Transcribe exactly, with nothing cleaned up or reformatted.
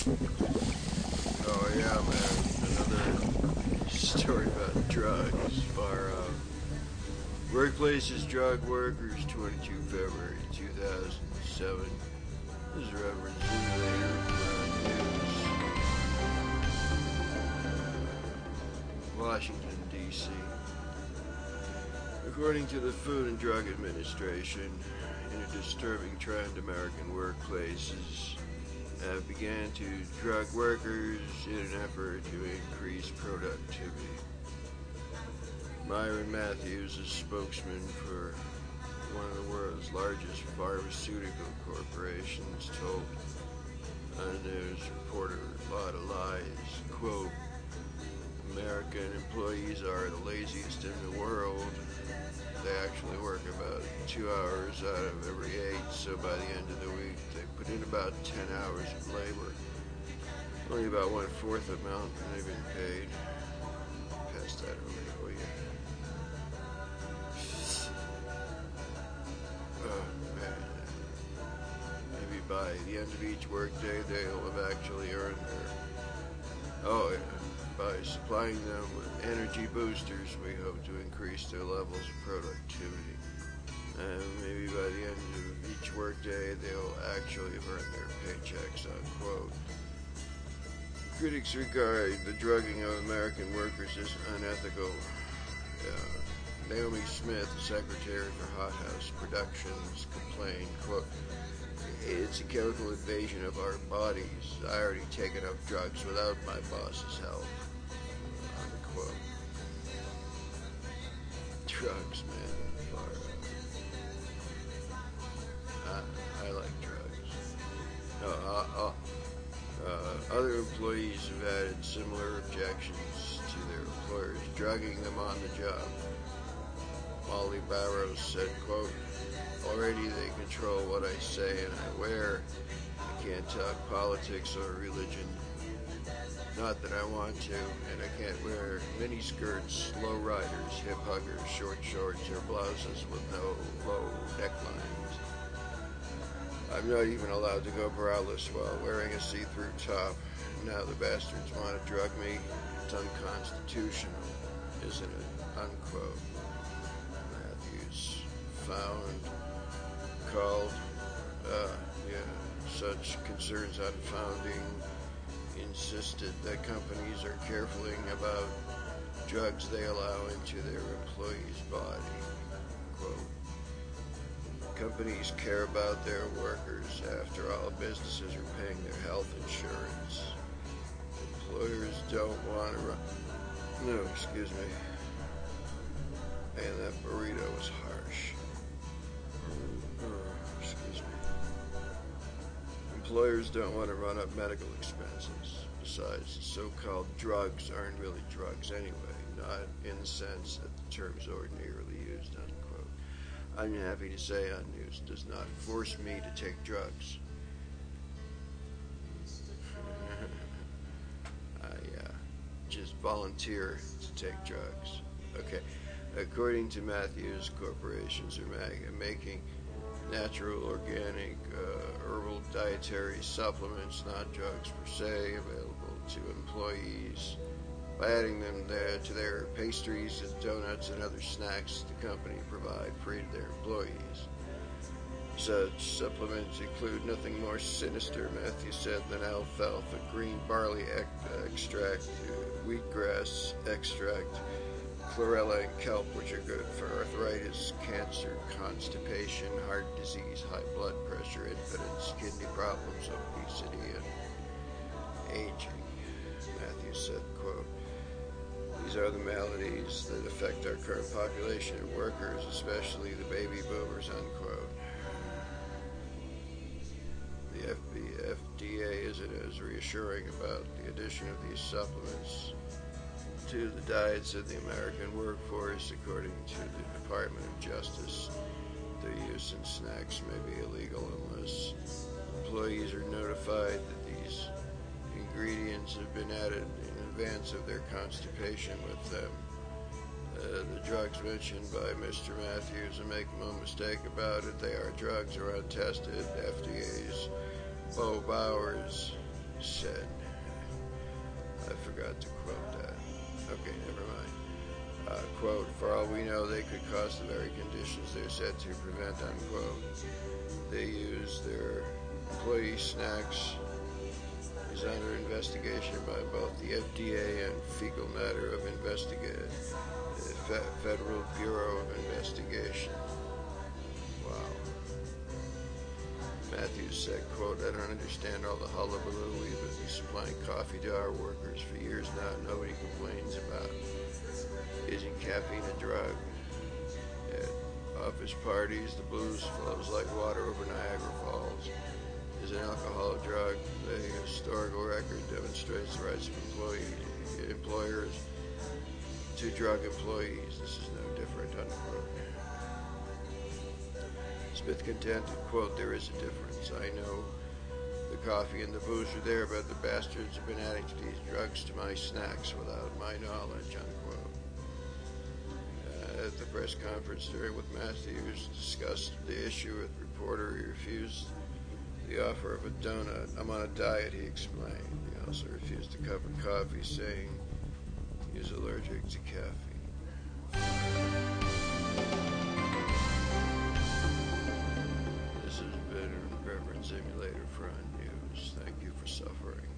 Oh yeah, man. Another story about drugs. Our uh, workplaces, drug workers, twenty-second of February two thousand seven. This is Reverend Zulater from News, Washington, D C. According to the Food and Drug Administration, in a disturbing trend, American workplaces have began to drug workers in an effort to increase productivity. Myron Matthews, a spokesman for one of the world's largest pharmaceutical corporations, told a news reporter a lot of lies. Quote, American employees are the laziest in the world. They actually work about two hours out of every eight, so by the end of the week they put in about ten hours of labor. Only about one-fourth amount that they've been paid. Pass that over for you. Oh, man. Maybe by the end of each workday they'll have actually earned their... Oh, yeah. By supplying them with energy boosters, we hope to increase their levels of productivity. And maybe by the end of each workday, they'll actually have earned their paychecks, unquote. Critics regard the drugging of American workers as unethical. Uh, Naomi Smith, secretary for Hot House Productions, complained, quote, it's a chemical invasion of our bodies. I already take enough drugs without my boss's help. Unquote. Drugs, man. Far I, I like drugs. No, uh, uh, uh, other employees have added similar objections to their employers drugging them on the job. Molly Barrows said, quote, already they control what I say and I wear. I can't talk politics or religion. Not that I want to, and I can't wear mini skirts, low riders, hip huggers, short shorts, or blouses with no low necklines. I'm not even allowed to go browless while wearing a see-through top. Now the bastards want to drug me. It's unconstitutional, isn't it? Unquote. Matthews found called uh, yeah, such concerns on founding insisted that companies are careful about drugs they allow into their employees' body. Quote, companies care about their workers. After all, businesses are paying their health insurance. Employers don't want to run... No, excuse me. Man, that burrito was harsh. Oh, excuse me. Employers don't want to run up medical expenses. Besides, the so-called drugs aren't really drugs anyway, not in the sense that the term's ordinarily used, unquote. I'm happy to say On News does not force me to take drugs. I uh, just volunteer to take drugs. Okay. According to Matthews, corporations are making natural, organic, uh, herbal dietary supplements, not drugs per se, available to employees. By adding them there to their pastries and donuts and other snacks the company provide free to their employees. Such supplements include nothing more sinister, Matthews said, than alfalfa, green barley extract, wheatgrass extract, chlorella and kelp, which are good for arthritis, cancer, constipation, heart disease, high blood pressure, infants, kidney problems, obesity, and aging. Matthews said, quote, these are the maladies that affect our current population of workers, especially the baby boomers, unquote. The F D A isn't as reassuring about the addition of these supplements to the diets of the American workforce. According to the Department of Justice, their use in snacks may be illegal unless employees are notified that these ingredients have been added in advance of their constipation with them. Uh, the drugs mentioned by Mister Matthews, and make no mistake about it, they are drugs, are untested. F D A's Bo Bowers said. quote, for all we know, they could cause the very conditions they're said to prevent, unquote. They use their employee snacks is under investigation by both the F D A and Fecal Matter of Investigation, the Federal Bureau of Investigation. Wow. Matthews said, quote, I don't understand all the hullabaloo. We've been supplying coffee to our workers for years now. Nobody complains about it. Isn't caffeine a drug? At office parties, the booze flows like water over Niagara Falls. Is an alcohol a drug? The historical record demonstrates the rights of employee, employers to drug employees. This is no different, unquote. Smith contended, quote, there is a difference. I know the coffee and the booze are there, but the bastards have been adding to these drugs to my snacks without my knowledge, unquote. Uh, at the press conference during with Matthews discussed the issue with reporter, he refused the offer of a donut. I'm on a diet, he explained. He also refused a cup of coffee, saying he is allergic to caffeine. This has been Reverend Simulator Front News. Thank you for suffering.